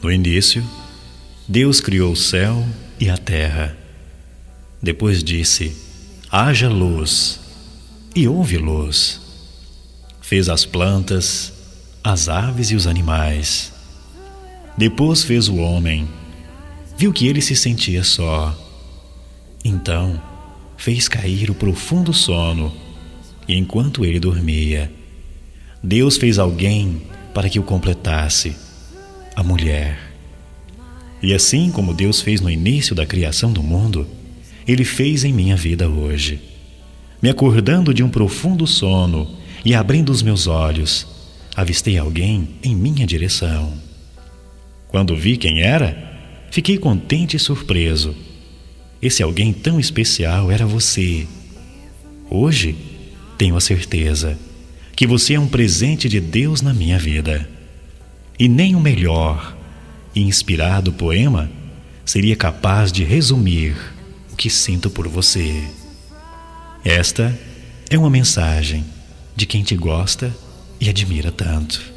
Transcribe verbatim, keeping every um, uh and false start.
No início, Deus criou o céu e a terra. Depois disse: haja luz, e houve luz. Fez as plantas, as aves e os animais. Depois fez o homem. Viu que ele se sentia só. Então fez cair o profundo sono, e enquanto ele dormia, Deus fez alguém para que o completasse, a mulher. E assim como Deus fez no início da criação do mundo, Ele fez em minha vida hoje. Me acordando de um profundo sono e abrindo os meus olhos, avistei alguém em minha direção. Quando vi quem era, fiquei contente e surpreso. Esse alguém tão especial era você. Hoje, tenho a certeza que você é um presente de Deus na minha vida. E nem o melhor e inspirado poema seria capaz de resumir o que sinto por você. Esta é uma mensagem de quem te gosta e admira tanto.